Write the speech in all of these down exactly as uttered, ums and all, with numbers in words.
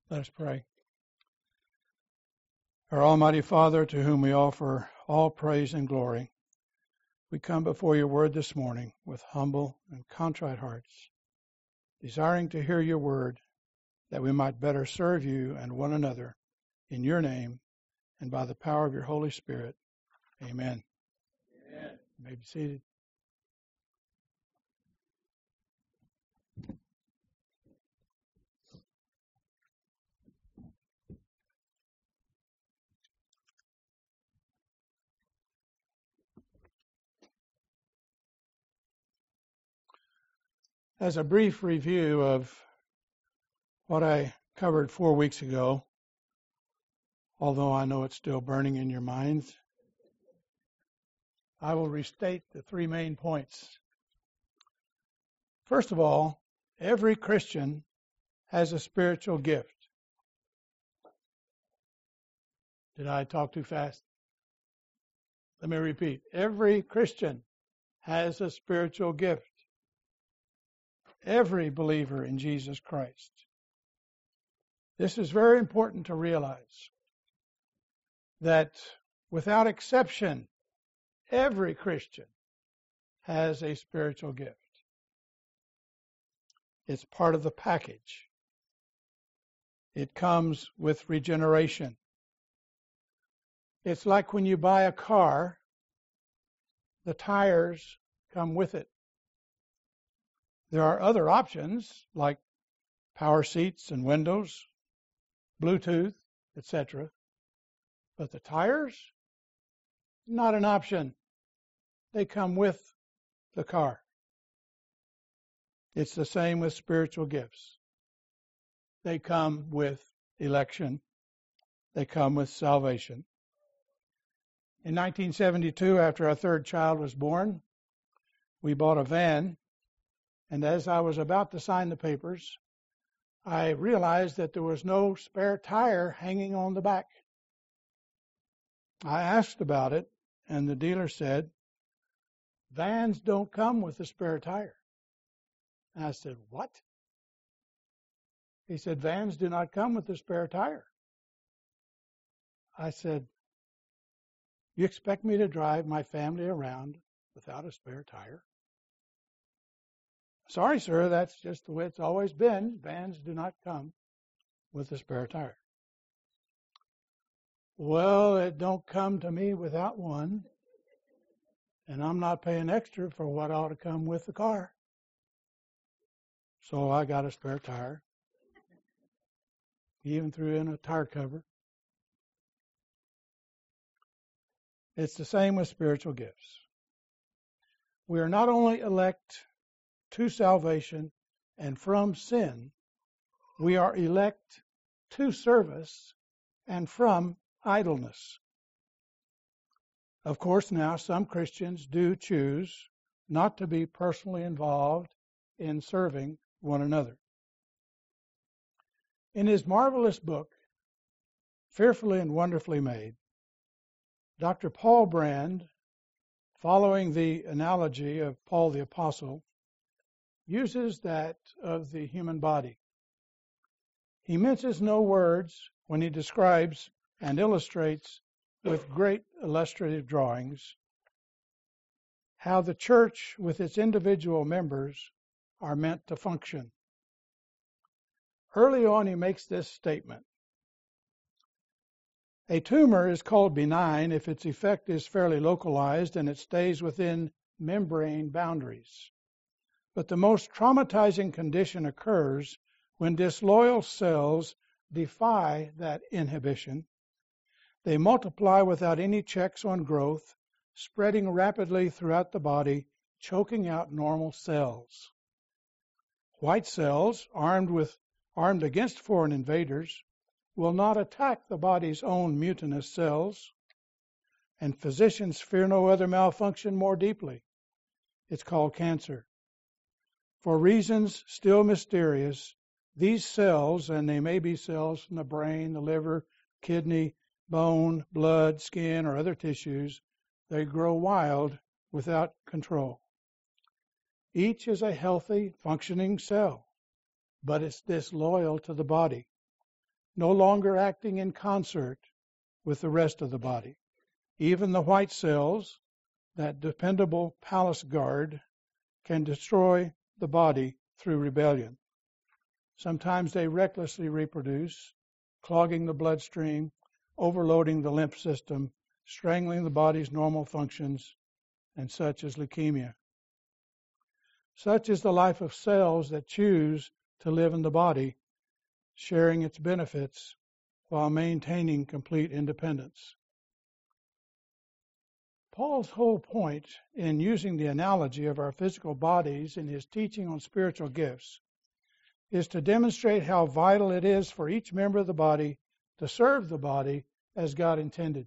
Let us pray. Our Almighty Father, to whom we offer all praise and glory, we come before your word this morning with humble and contrite hearts, desiring to hear your word, that we might better serve you and one another in your name and by the power of your Holy Spirit. Amen. Amen. You may be seated. As a brief review of what I covered four weeks ago, although I know it's still burning in your minds, I will restate the three main points. First of all, every Christian has a spiritual gift. Did I talk too fast? Let me repeat. Every Christian has a spiritual gift. Every believer in Jesus Christ. This is very important to realize, that without exception, every Christian has a spiritual gift. It's part of the package. It comes with regeneration. It's like when you buy a car, the tires come with it. There are other options like power seats and windows, Bluetooth, et cetera. But the tires, not an option. They come with the car. It's the same with spiritual gifts. They come with election. They come with salvation. In nineteen seventy-two, after our third child was born, we bought a van. And as I was about to sign the papers, I realized that there was no spare tire hanging on the back. I asked about it, and the dealer said, vans don't come with a spare tire. And I said, what? He said, vans do not come with a spare tire. I said, you expect me to drive my family around without a spare tire? Sorry, sir, that's just the way it's always been. Vans do not come with a spare tire. Well, it don't come to me without one, and I'm not paying extra for what ought to come with the car. So I got a spare tire. He even threw in a tire cover. It's the same with spiritual gifts. We are not only elect to salvation and from sin, we are elect to service and from idleness. Of course, now some Christians do choose not to be personally involved in serving one another. In his marvelous book, Fearfully and Wonderfully Made, Doctor Paul Brand, following the analogy of Paul the Apostle, uses that of the human body. He minces no words when he describes and illustrates with great illustrative drawings how the church with its individual members are meant to function. Early on, he makes this statement. A tumor is called benign if its effect is fairly localized and it stays within membrane boundaries. But the most traumatizing condition occurs when disloyal cells defy that inhibition. They multiply without any checks on growth, spreading rapidly throughout the body, choking out normal cells. White cells, armed with armed against foreign invaders, will not attack the body's own mutinous cells, and physicians fear no other malfunction more deeply. It's called cancer. For reasons still mysterious, these cells, and they may be cells from the brain, the liver, kidney, bone, blood, skin, or other tissues, they grow wild without control. Each is a healthy, functioning cell, but it's disloyal to the body. no longer acting in concert with the rest of the body. Even the white cells, that dependable palace guard, can destroy the body through rebellion. Sometimes they recklessly reproduce, clogging the bloodstream, overloading the lymph system, strangling the body's normal functions, and such as leukemia. Such is the life of cells that choose to live in the body, sharing its benefits while maintaining complete independence. Paul's whole point in using the analogy of our physical bodies in his teaching on spiritual gifts is to demonstrate how vital it is for each member of the body to serve the body as God intended.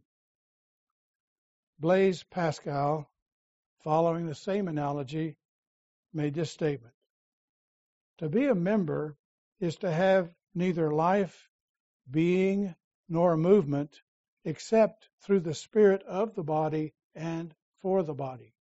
Blaise Pascal, following the same analogy, made this statement: to be a member is to have neither life, being, nor movement except through the spirit of the body and for the body.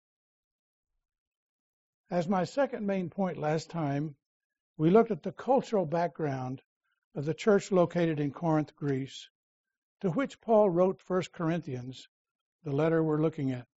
As my second main point last time, we looked at the cultural background of the church located in Corinth, Greece, to which Paul wrote First Corinthians, the letter we're looking at.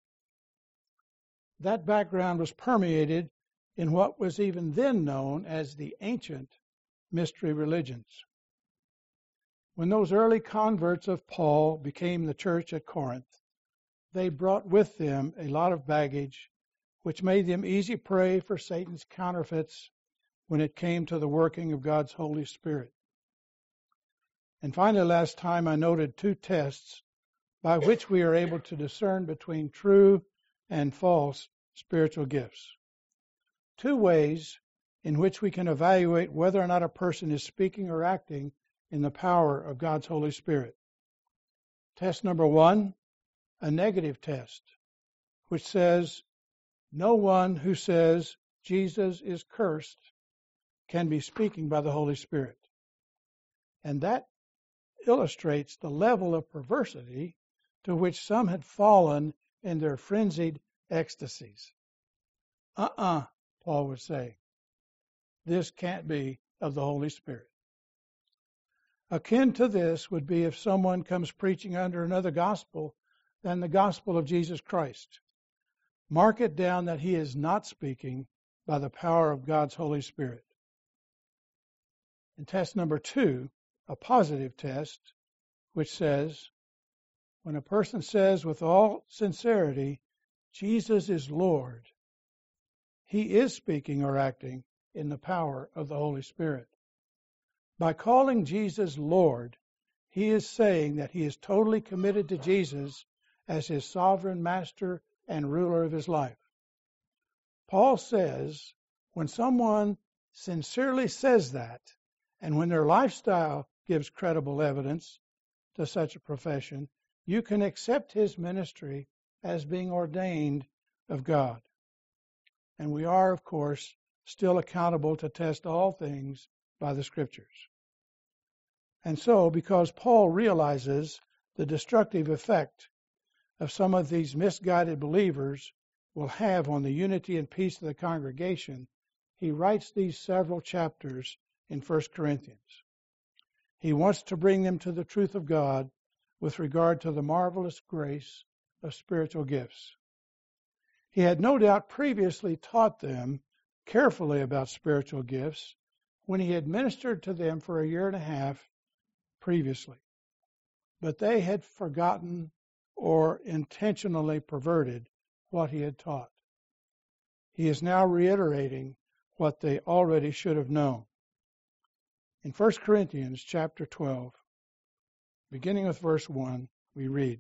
That background was permeated in what was even then known as the ancient mystery religions. When those early converts of Paul became the church at Corinth, they brought with them a lot of baggage, which made them easy prey for Satan's counterfeits when it came to the working of God's Holy Spirit. And finally, last time I noted two tests by which we are able to discern between true and false spiritual gifts. Two ways in which we can evaluate whether or not a person is speaking or acting in the power of God's Holy Spirit. Test number one, a negative test, which says no one who says Jesus is cursed can be speaking by the Holy Spirit. And that illustrates the level of perversity to which some had fallen in their frenzied ecstasies. Uh-uh, Paul would say. This can't be of the Holy Spirit. Akin to this would be if someone comes preaching under another gospel than the gospel of Jesus Christ. Mark it down that he is not speaking by the power of God's Holy Spirit. And test number two, a positive test, which says, when a person says with all sincerity, Jesus is Lord, he is speaking or acting in the power of the Holy Spirit. By calling Jesus Lord, he is saying that he is totally committed to Jesus as his sovereign master and ruler of his life. Paul says, when someone sincerely says that, and when their lifestyle gives credible evidence to such a profession, you can accept his ministry as being ordained of God. And we are, of course, still accountable to test all things by the Scriptures. And so, because Paul realizes the destructive effect of some of these misguided believers will have on the unity and peace of the congregation, he writes these several chapters in First Corinthians. He wants to bring them to the truth of God with regard to the marvelous grace of spiritual gifts. He had no doubt previously taught them carefully about spiritual gifts when he had ministered to them for a year and a half previously. But they had forgotten or intentionally perverted what he had taught. He is now reiterating what they already should have known. In First Corinthians chapter twelve, beginning with verse one, we read,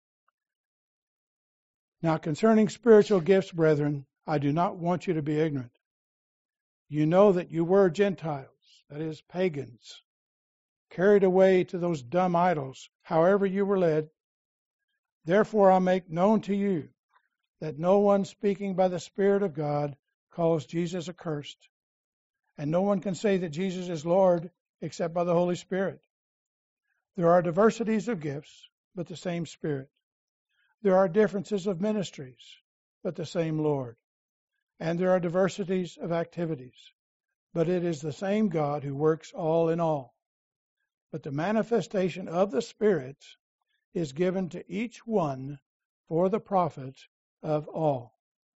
"Now concerning spiritual gifts, brethren, I do not want you to be ignorant. You know that you were Gentiles, that is, pagans, carried away to those dumb idols, however you were led. Therefore I make known to you that no one speaking by the Spirit of God calls Jesus accursed, and no one can say that Jesus is Lord except by the Holy Spirit. There are diversities of gifts, but the same Spirit. There are differences of ministries, but the same Lord. And there are diversities of activities, but it is the same God who works all in all. but the manifestation of the Spirit is given to each one for the profit of all.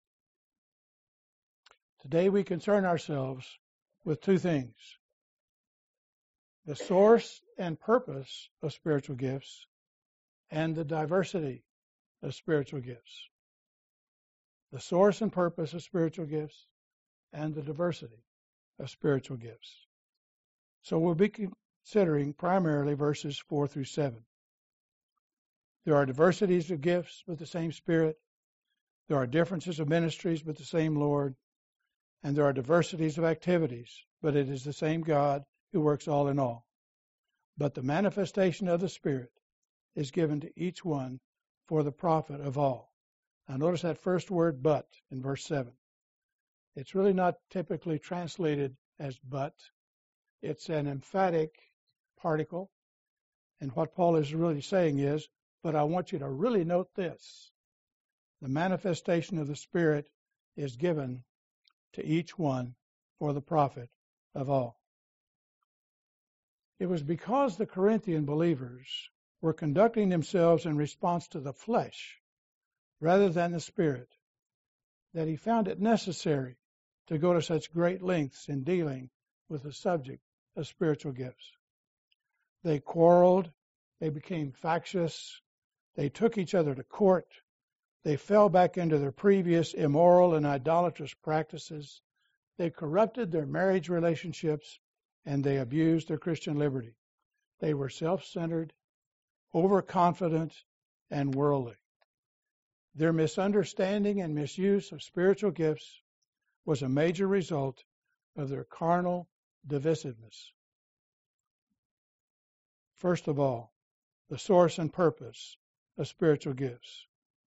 Today we concern ourselves with two things: the source and purpose of spiritual gifts and the diversity of spiritual gifts. The source and purpose of spiritual gifts and the diversity of spiritual gifts. So we'll be considering primarily verses four through seven. There are diversities of gifts, but the same Spirit. There are differences of ministries, but the same Lord. And there are diversities of activities, but it is the same God who works all in all. But the manifestation of the Spirit is given to each one for the profit of all. Now notice that first word, but, in verse seven. It's really not typically translated as but. It's an emphatic particle. And what Paul is really saying is, but I want you to really note this: the manifestation of the Spirit is given to each one for the profit of all. It was because the Corinthian believers were conducting themselves in response to the flesh rather than the Spirit that he found it necessary to go to such great lengths in dealing with the subject of spiritual gifts. They quarreled, they became factious, they took each other to court, they fell back into their previous immoral and idolatrous practices, they corrupted their marriage relationships, and they abused their Christian liberty. They were self-centered, overconfident, and worldly. Their misunderstanding and misuse of spiritual gifts was a major result of their carnal divisiveness. First of all, the source and purpose of spiritual gifts.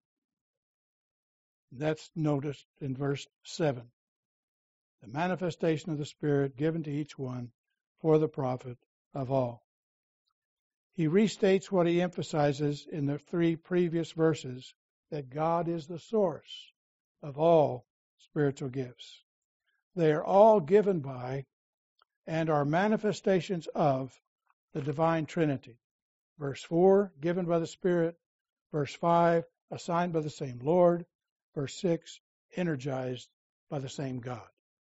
That's noticed in verse seven. The manifestation of the Spirit given to each one for the profit of all. He restates what he emphasizes in the three previous verses, that God is the source of all spiritual gifts. They are all given by and are manifestations of the divine Trinity. Verse four, given by the Spirit. Verse five, assigned by the same Lord. Verse six, energized by the same God.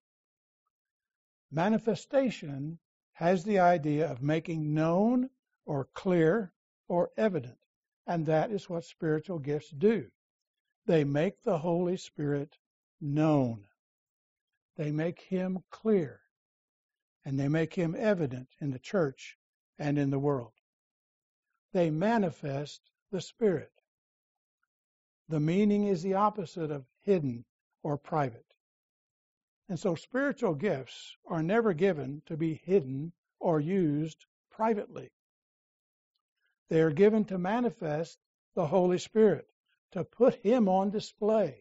Manifestation has the idea of making known or clear or evident, and that is what spiritual gifts do. They make the Holy Spirit known. They make him clear, and they make him evident in the church and in the world. They manifest the Spirit. The meaning is the opposite of hidden or private. And so spiritual gifts are never given to be hidden or used privately. They are given to manifest the Holy Spirit, to put him on display.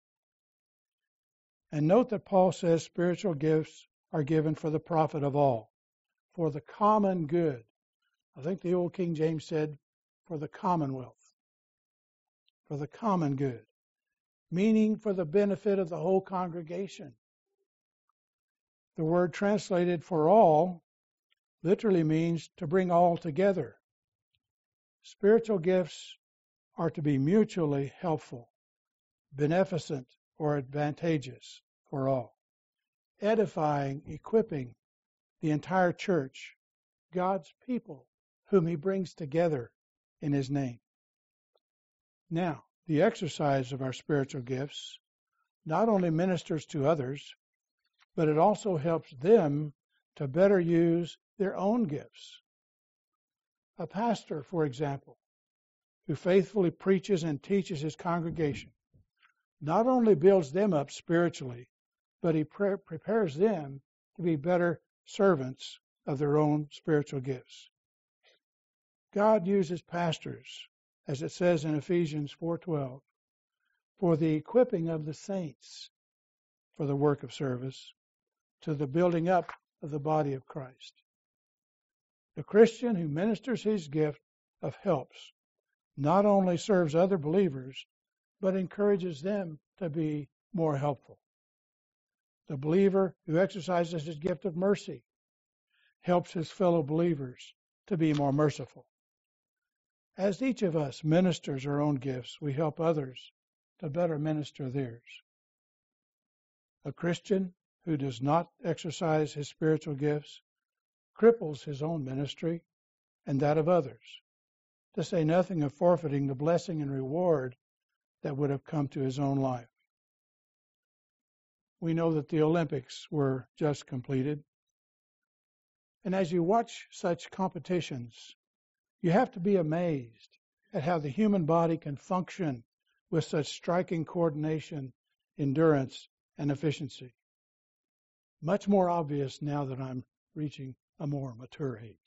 And note that Paul says spiritual gifts are given for the profit of all, for the common good. I think the old King James said, for the commonwealth, for the common good, meaning for the benefit of the whole congregation. The word translated for all literally means to bring all together. Spiritual gifts are to be mutually helpful, beneficent, or advantageous for all, edifying, equipping the entire church, God's people, whom he brings together in his name. Now, the exercise of our spiritual gifts not only ministers to others, but it also helps them to better use their own gifts. A pastor, for example, who faithfully preaches and teaches his congregation, not only builds them up spiritually, but he pre- prepares them to be better servants of their own spiritual gifts. God uses pastors, as it says in Ephesians four twelve, for the equipping of the saints for the work of service, to the building up of the body of Christ. The Christian who ministers his gift of helps not only serves other believers, but encourages them to be more helpful. The believer who exercises his gift of mercy helps his fellow believers to be more merciful. As each of us ministers our own gifts, we help others to better minister theirs. A Christian who does not exercise his spiritual gifts cripples his own ministry and that of others, to say nothing of forfeiting the blessing and reward that would have come to his own life. We know that the Olympics were just completed. And as you watch such competitions, you have to be amazed at how the human body can function with such striking coordination, endurance, and efficiency. Much more obvious now that I'm reaching a more mature age.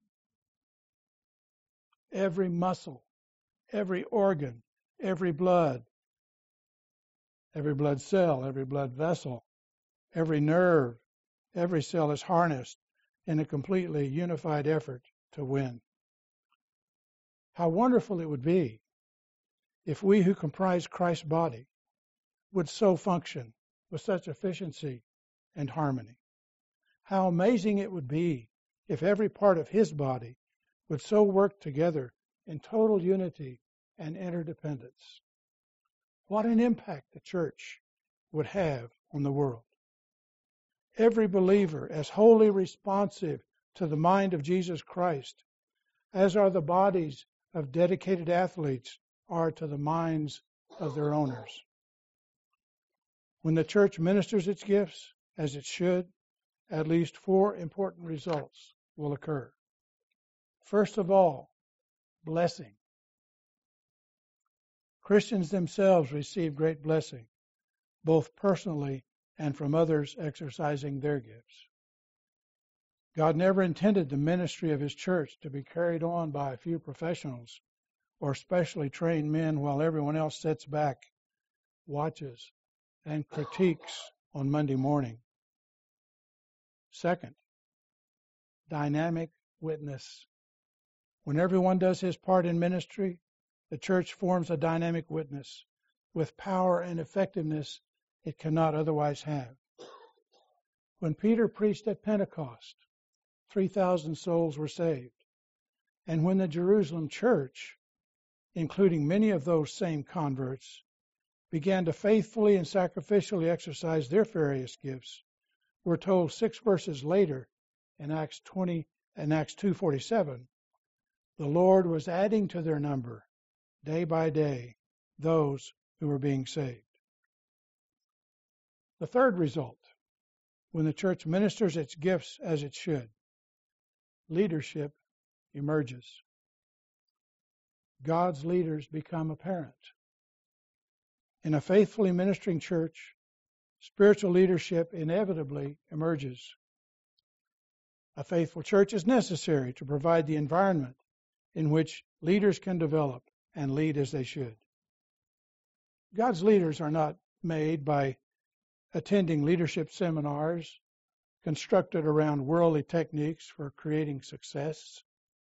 Every muscle, every organ, every blood, every blood cell, every blood vessel, every nerve, every cell is harnessed in a completely unified effort to win. How wonderful it would be if we who comprise Christ's body would so function with such efficiency and harmony. How amazing it would be if every part of his body would so work together in total unity and interdependence. What an impact the church would have on the world. Every believer as wholly responsive to the mind of Jesus Christ, as are the bodies of dedicated athletes are to the minds of their owners. When the church ministers its gifts, as it should, at least four important results will occur. First of all, blessing. Christians themselves receive great blessing, both personally and from others exercising their gifts. God never intended the ministry of his church to be carried on by a few professionals or specially trained men while everyone else sits back, watches, and critiques on Monday morning. Second, dynamic witness. When everyone does his part in ministry, the church forms a dynamic witness with power and effectiveness it cannot otherwise have. When Peter preached at Pentecost, three thousand souls were saved. And when the Jerusalem church, including many of those same converts, began to faithfully and sacrificially exercise their various gifts, we're told six verses later in Acts twenty and Acts two forty-seven, the Lord was adding to their number day by day those who were being saved. The third result, when the church ministers its gifts as it should, leadership emerges. God's leaders become apparent. In a faithfully ministering church, spiritual leadership inevitably emerges. A faithful church is necessary to provide the environment in which leaders can develop and lead as they should. God's leaders are not made by attending leadership seminars constructed around worldly techniques for creating success.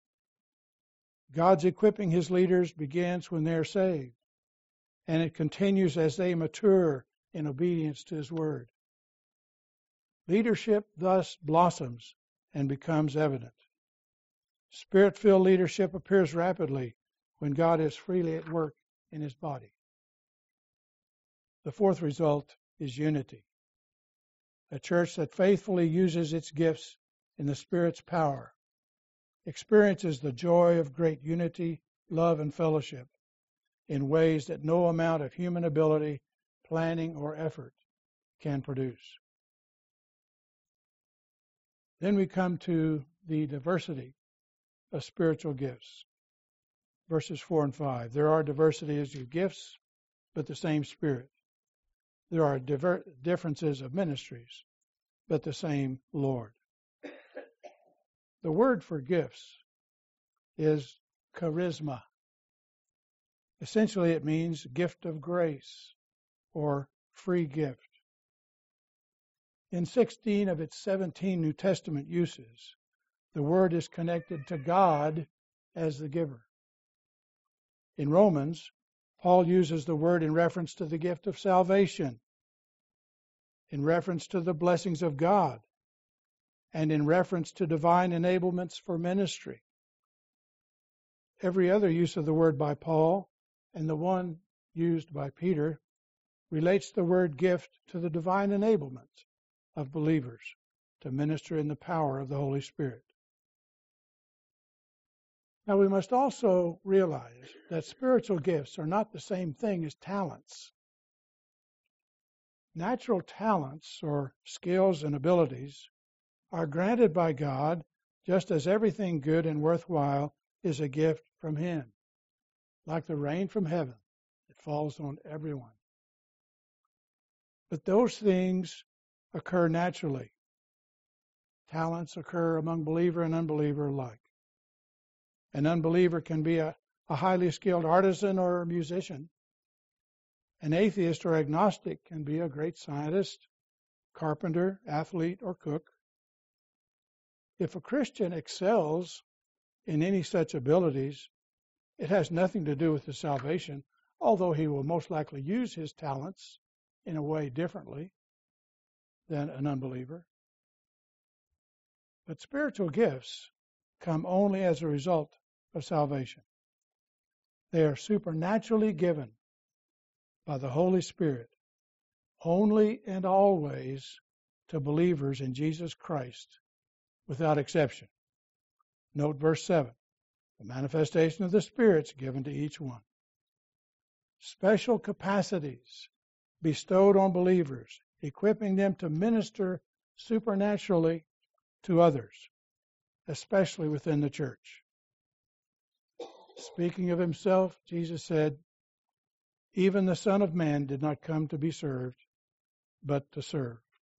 God's equipping his leaders begins when they're saved, and it continues as they mature in obedience to his word. Leadership thus blossoms and becomes evident. Spirit-filled leadership appears rapidly when God is freely at work in his body. The fourth result is unity. A church that faithfully uses its gifts in the Spirit's power experiences the joy of great unity, love, and fellowship in ways that no amount of human ability, planning, or effort can produce. Then we come to the diversity of spiritual gifts. Verses four and five. There are diversities of gifts, but the same Spirit. There are diver- differences of ministries, but the same Lord. The word for gifts is charisma. Essentially, it means gift of grace or free gift. In sixteen of its seventeen New Testament uses, the word is connected to God as the giver. In Romans, Paul uses the word in reference to the gift of salvation, in reference to the blessings of God, and in reference to divine enablements for ministry. every other use of the word by Paul and the one used by Peter relates the word gift to the divine enablement of believers to minister in the power of the Holy Spirit. Now, we must also realize that spiritual gifts are not the same thing as talents. Natural talents, or skills and abilities, are granted by God just as everything good and worthwhile is a gift from Him, like the rain from heaven. It falls on everyone. But those things occur naturally. Talents occur among believer and unbeliever alike. An unbeliever can be a, a highly skilled artisan or musician. An atheist or agnostic can be a great scientist, carpenter, athlete, or cook. If a Christian excels in any such abilities, it has nothing to do with his salvation, although he will most likely use his talents in a way differently than an unbeliever. But spiritual gifts come only as a result of salvation. They are supernaturally given by the Holy Spirit only and always to believers in Jesus Christ without exception. Note verse seven. The manifestation of the Spirit's given to each one. Special capacities bestowed on believers, equipping them to minister supernaturally to others, especially within the church. Speaking of himself, Jesus said, "Even the Son of Man did not come to be served, but to serve."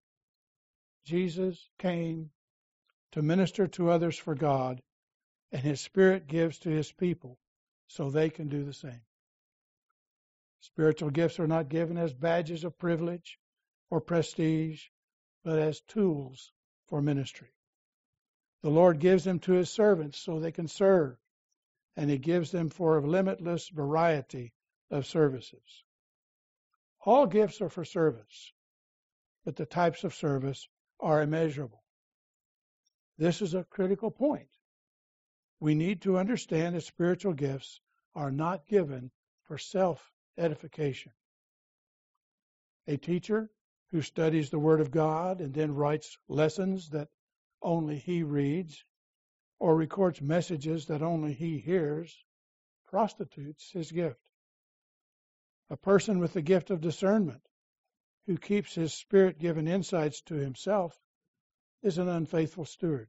Jesus came to minister to others for God, and His Spirit gives to His people so they can do the same. Spiritual gifts are not given as badges of privilege or prestige, but as tools for ministry. The Lord gives them to His servants so they can serve, and He gives them for a limitless variety of services. All gifts are for service, but the types of service are immeasurable. This is a critical point. We need to understand that spiritual gifts are not given for self-edification. A teacher who studies the Word of God and then writes lessons that only he reads, or records messages that only he hears, prostitutes his gift. A person with the gift of discernment who keeps his Spirit-given insights to himself is an unfaithful steward.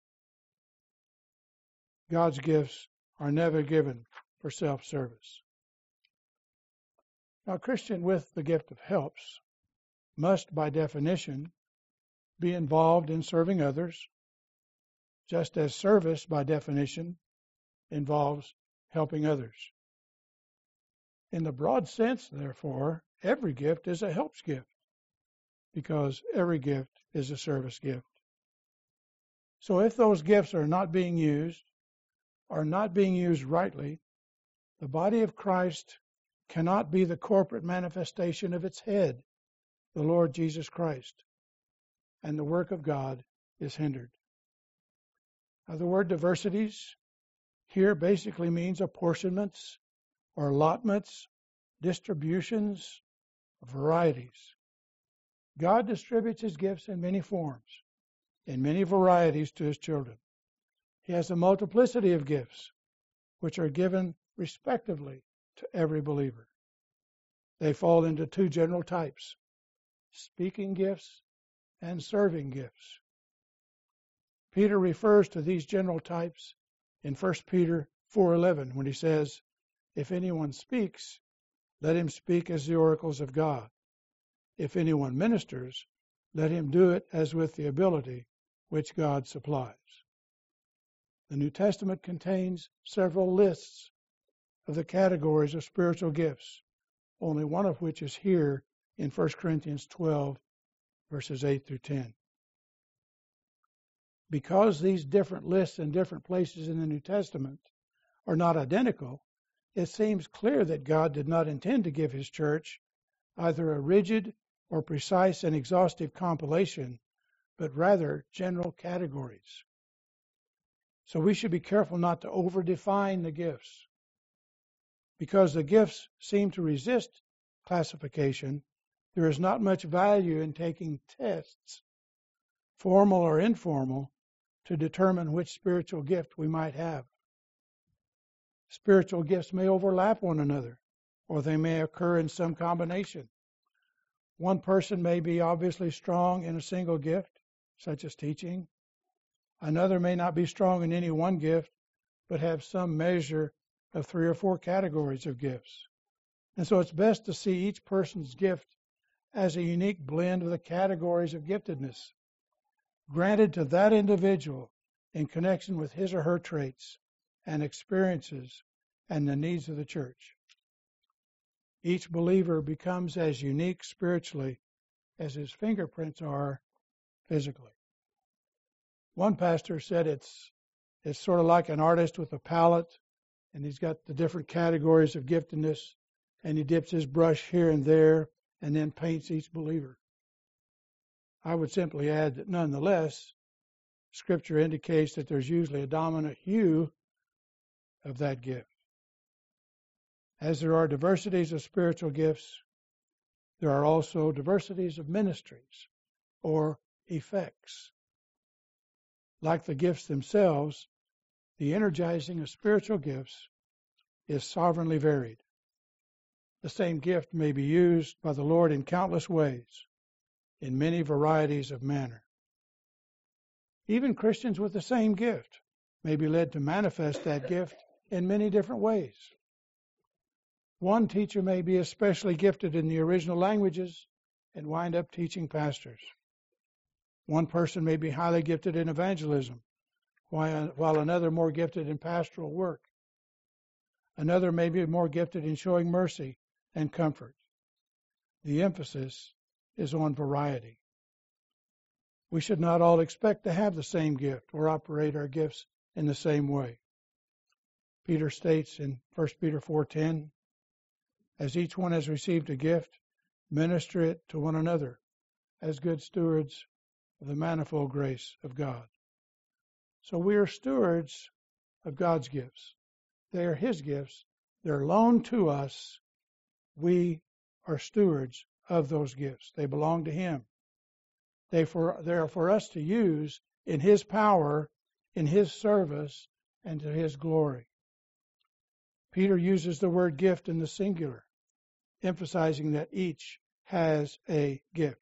God's gifts are never given for self-service. Now, a Christian with the gift of helps must, by definition, be involved in serving others, just as service, by definition, involves helping others. In the broad sense, therefore, every gift is a helps gift, because every gift is a service gift. So if those gifts are not being used, are not being used rightly, the body of Christ cannot be the corporate manifestation of its head, the Lord Jesus Christ, and the work of God is hindered. Now, the word diversities here basically means apportionments or allotments, distributions, varieties. God distributes His gifts in many forms, in many varieties to His children. He has a multiplicity of gifts, which are given respectively to every believer. They fall into two general types: speaking gifts and serving gifts. Peter refers to these general types in First Peter four eleven when he says, "If anyone speaks, let him speak as the oracles of God. If anyone ministers, let him do it as with the ability which God supplies." The New Testament contains several lists of the categories of spiritual gifts, only one of which is here in First Corinthians twelve, verses eight through ten. Because these different lists in different places in the New Testament are not identical, it seems clear that God did not intend to give His church either a rigid or precise and exhaustive compilation, but rather general categories. So we should be careful not to over-define the gifts. Because the gifts seem to resist classification, there is not much value in taking tests, formal or informal, to determine which spiritual gift we might have. Spiritual gifts may overlap one another, or they may occur in some combination. One person may be obviously strong in a single gift, such as teaching. Another may not be strong in any one gift, but have some measure of three or four categories of gifts. And so it's best to see each person's gift as a unique blend of the categories of giftedness, granted to that individual in connection with his or her traits and experiences and the needs of the church. Each believer becomes as unique spiritually as his fingerprints are physically. One pastor said it's it's sort of like an artist with a palette, and he's got the different categories of giftedness, and he dips his brush here and there and then paints each believer. I would simply add that nonetheless, Scripture indicates that there's usually a dominant hue of that gift. As there are diversities of spiritual gifts, there are also diversities of ministries or effects. Like the gifts themselves, the energizing of spiritual gifts is sovereignly varied. The same gift may be used by the Lord in countless ways, in many varieties of manner. Even Christians with the same gift may be led to manifest that gift in many different ways. One teacher may be especially gifted in the original languages and wind up teaching pastors. One person may be highly gifted in evangelism, while another more gifted in pastoral work. Another may be more gifted in showing mercy and comfort. The emphasis is on variety. We should not all expect to have the same gift or operate our gifts in the same way. Peter states in First Peter four ten, as each one has received a gift, minister it to one another as good stewards of the manifold grace of God. So we are stewards of God's gifts. They are His gifts. They're loaned to us. We are stewards of those gifts. They belong to Him. They, for, they are for us to use in His power, in His service, and to His glory. Peter uses the word gift in the singular, emphasizing that each has a gift.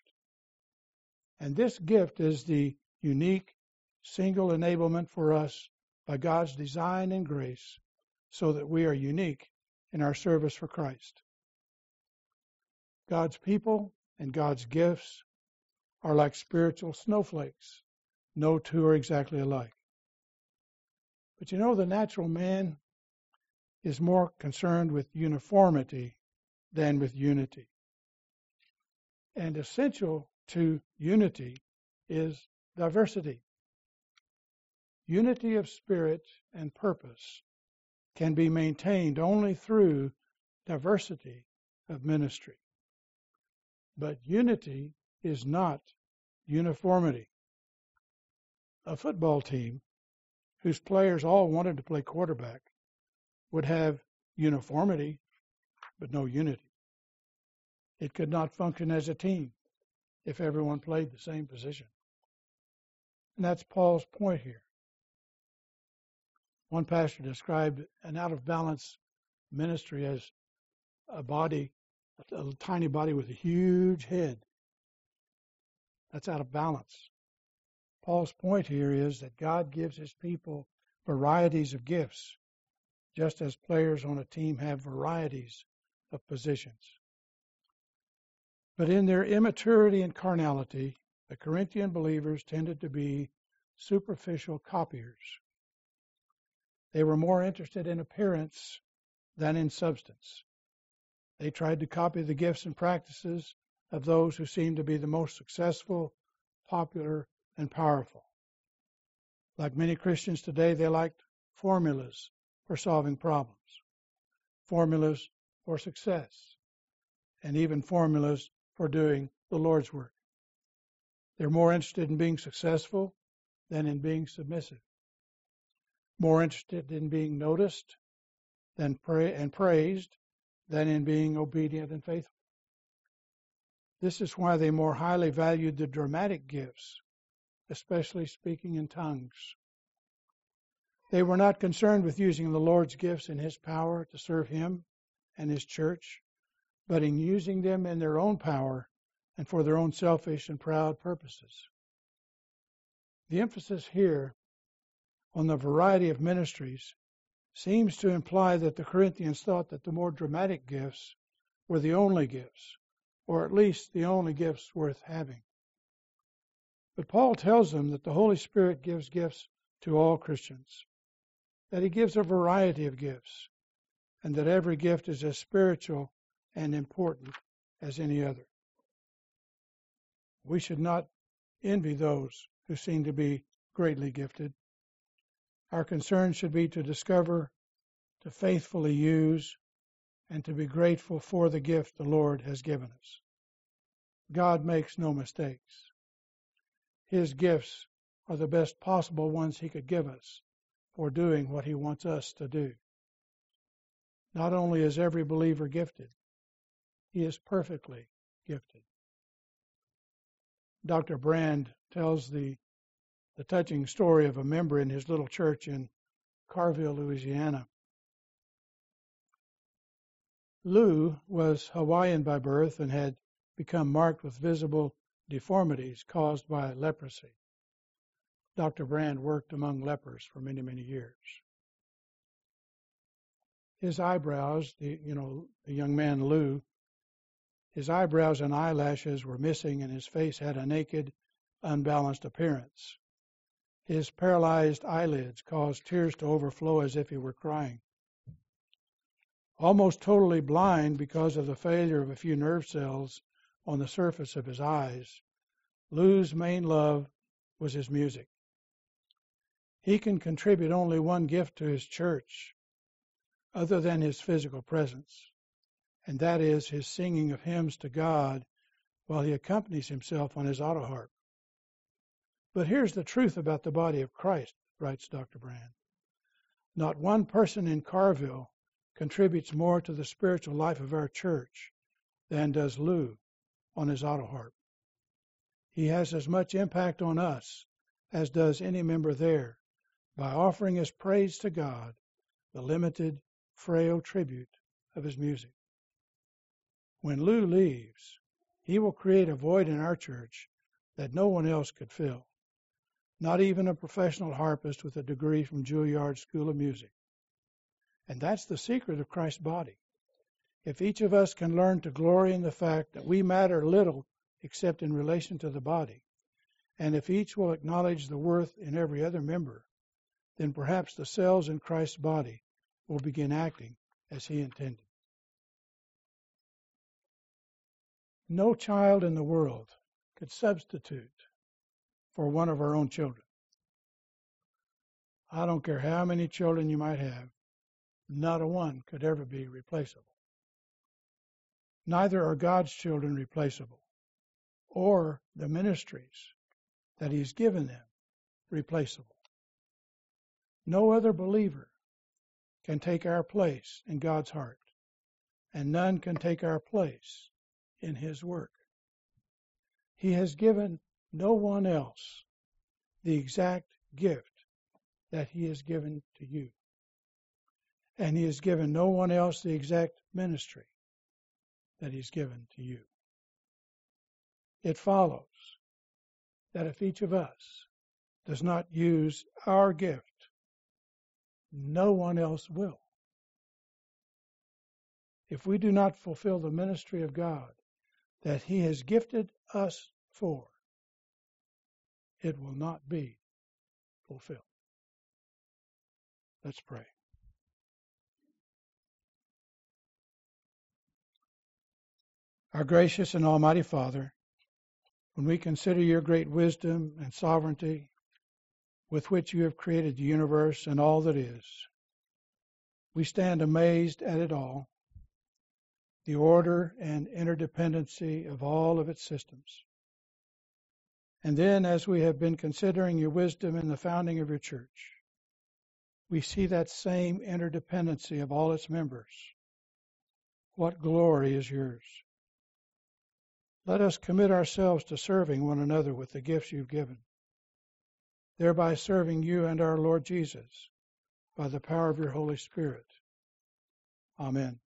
And this gift is the unique, single enablement for us by God's design and grace, so that we are unique in our service for Christ. God's people and God's gifts are like spiritual snowflakes. No two are exactly alike. But you know, the natural man is more concerned with uniformity than with unity. And essential to unity is diversity. Unity of spirit and purpose can be maintained only through diversity of ministry. But unity is not uniformity. A football team whose players all wanted to play quarterback would have uniformity, but no unity. It could not function as a team if everyone played the same position. And that's Paul's point here. One pastor described an out-of-balance ministry as a body, a, a tiny body with a huge head. That's out of balance. Paul's point here is that God gives His people varieties of gifts, just as players on a team have varieties of positions. But in their immaturity and carnality, the Corinthian believers tended to be superficial copiers. They were more interested in appearance than in substance. They tried to copy the gifts and practices of those who seemed to be the most successful, popular, and powerful. Like many Christians today, they liked formulas for solving problems, formulas for success, and even formulas for doing the Lord's work. They're more interested in being successful than in being submissive. more interested in being noticed than pray and praised than in being obedient and faithful. This is why they more highly valued the dramatic gifts, especially speaking in tongues. They were not concerned with using the Lord's gifts in His power to serve Him and His church, but in using them in their own power and for their own selfish and proud purposes. The emphasis here on the variety of ministries seems to imply that the Corinthians thought that the more dramatic gifts were the only gifts, or at least the only gifts worth having. But Paul tells them that the Holy Spirit gives gifts to all Christians, that He gives a variety of gifts, and that every gift is as spiritual and important as any other. We should not envy those who seem to be greatly gifted. Our concern should be to discover, to faithfully use, and to be grateful for the gift the Lord has given us. God makes no mistakes. His gifts are the best possible ones He could give us for doing what He wants us to do. Not only is every believer gifted, he is perfectly gifted. Doctor Brand tells the, the touching story of a member in his little church in Carville, Louisiana. Lou was Hawaiian by birth and had become marked with visible deformities caused by leprosy. Doctor Brand worked among lepers for many, many years. His eyebrows, the, you know, the young man Lou, his eyebrows and eyelashes were missing, and his face had a naked, unbalanced appearance. His paralyzed eyelids caused tears to overflow as if he were crying. Almost totally blind because of the failure of a few nerve cells on the surface of his eyes, Lou's main love was his music. He can contribute only one gift to his church other than his physical presence, and that is his singing of hymns to God while he accompanies himself on his auto harp. But here's the truth about the body of Christ, writes Doctor Brand. Not one person in Carville contributes more to the spiritual life of our church than does Lou on his auto harp. He has as much impact on us as does any member there by offering his praise to God, the limited, frail tribute of his music. When Lou leaves, he will create a void in our church that no one else could fill, not even a professional harpist with a degree from Juilliard School of Music. And that's the secret of Christ's body. If each of us can learn to glory in the fact that we matter little except in relation to the body, and if each will acknowledge the worth in every other member, then perhaps the cells in Christ's body will begin acting as He intended. No child in the world could substitute for one of our own children. I don't care how many children you might have, not a one could ever be replaceable. Neither are God's children replaceable, or the ministries that He's given them replaceable. No other believer can take our place in God's heart, and none can take our place in His work. He has given no one else the exact gift that He has given to you. And He has given no one else the exact ministry that He's given to you. It follows that if each of us does not use our gift, no one else will. If we do not fulfill the ministry of God that He has gifted us for, it will not be fulfilled. Let's pray. Our gracious and almighty Father, when we consider your great wisdom and sovereignty with which you have created the universe and all that is, we stand amazed at it all, the order and interdependency of all of its systems. And then, as we have been considering your wisdom in the founding of your church, we see that same interdependency of all its members. What glory is yours? Let us commit ourselves to serving one another with the gifts you've given, thereby serving you and our Lord Jesus by the power of your Holy Spirit. Amen.